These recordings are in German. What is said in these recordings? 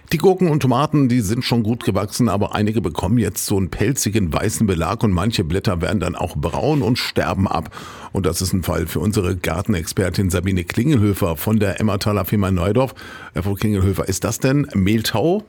Die Gurken und Tomaten, die sind schon gut gewachsen, aber einige bekommen jetzt so einen pelzigen weißen Belag und manche Blätter werden dann auch braun und sterben ab. Und das ist ein Fall für unsere Gartenexpertin Sabine Klingelhöfer von der Emmertaler Firma Neudorf. Frau Klingelhöfer, ist das denn Mehltau?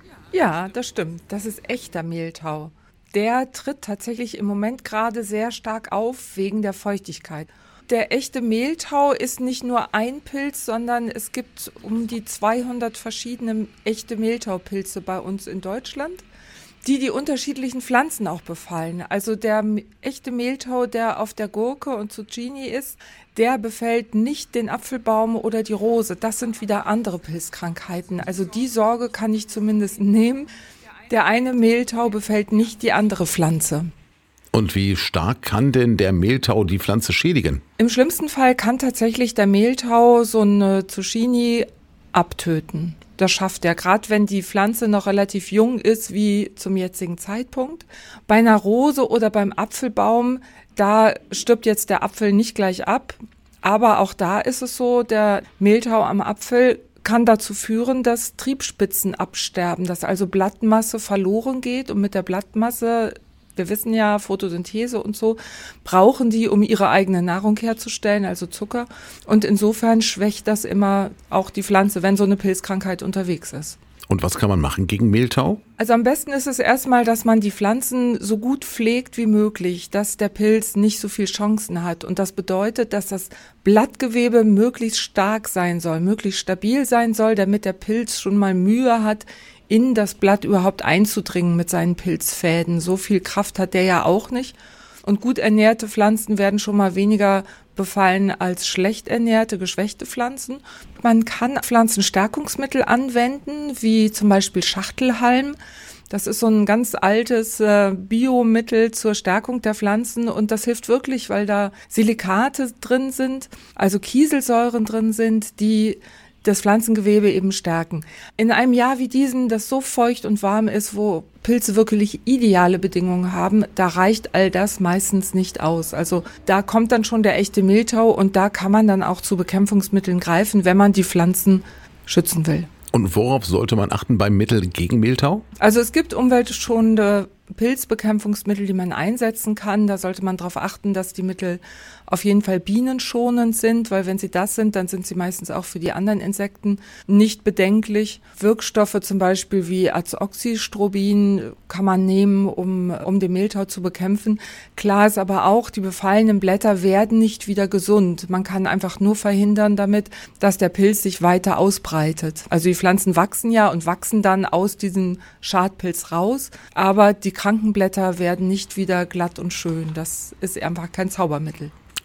Ja, das stimmt. Das ist echter Mehltau. Der tritt tatsächlich im Moment gerade sehr stark auf wegen der Feuchtigkeit. Der echte Mehltau ist nicht nur ein Pilz, sondern es gibt um die 200 verschiedene echte Mehltaupilze bei uns in Deutschland, die unterschiedlichen Pflanzen auch befallen. Also der echte Mehltau, der auf der Gurke und Zucchini ist, der befällt nicht den Apfelbaum oder die Rose. Das sind wieder andere Pilzkrankheiten. Also die Sorge kann ich zumindest nehmen. Der eine Mehltau befällt nicht die andere Pflanze. Und wie stark kann denn der Mehltau die Pflanze schädigen? Im schlimmsten Fall kann tatsächlich der Mehltau so eine Zucchini abtöten. Das schafft er, gerade wenn die Pflanze noch relativ jung ist, wie zum jetzigen Zeitpunkt. Bei einer Rose oder beim Apfelbaum, da stirbt jetzt der Apfel nicht gleich ab. Aber auch da ist es so, der Mehltau am Apfel kann dazu führen, dass Triebspitzen absterben, dass also Blattmasse verloren geht und mit der Blattmasse, wir wissen ja, Photosynthese und so, brauchen die, um ihre eigene Nahrung herzustellen, also Zucker. Und insofern schwächt das immer auch die Pflanze, wenn so eine Pilzkrankheit unterwegs ist. Und was kann man machen gegen Mehltau? Also am besten ist es erstmal, dass man die Pflanzen so gut pflegt wie möglich, dass der Pilz nicht so viel Chancen hat. Und das bedeutet, dass das Blattgewebe möglichst stark sein soll, möglichst stabil sein soll, damit der Pilz schon mal Mühe hat, in das Blatt überhaupt einzudringen mit seinen Pilzfäden. So viel Kraft hat der ja auch nicht. Und gut ernährte Pflanzen werden schon mal weniger befallen als schlecht ernährte, geschwächte Pflanzen. Man kann Pflanzenstärkungsmittel anwenden, wie zum Beispiel Schachtelhalm. Das ist so ein ganz altes Biomittel zur Stärkung der Pflanzen und das hilft wirklich, weil da Silikate drin sind, also Kieselsäuren drin sind, die das Pflanzengewebe eben stärken. In einem Jahr wie diesem, das so feucht und warm ist, wo Pilze wirklich ideale Bedingungen haben, da reicht all das meistens nicht aus. Also da kommt dann schon der echte Mehltau und da kann man dann auch zu Bekämpfungsmitteln greifen, wenn man die Pflanzen schützen will. Und worauf sollte man achten beim Mittel gegen Mehltau? Also es gibt umweltschonende Pilzbekämpfungsmittel, die man einsetzen kann. Da sollte man darauf achten, dass die Mittel auf jeden Fall bienenschonend sind, weil wenn sie das sind, dann sind sie meistens auch für die anderen Insekten nicht bedenklich. Wirkstoffe zum Beispiel wie Azoxystrobin kann man nehmen, um den Mehltau zu bekämpfen. Klar ist aber auch, die befallenen Blätter werden nicht wieder gesund. Man kann einfach nur verhindern damit, dass der Pilz sich weiter ausbreitet. Also die Pflanzen wachsen ja und wachsen dann aus diesem Schadpilz raus, aber die kranken Blätter werden nicht wieder glatt und schön. Das ist einfach kein Zaubermittel.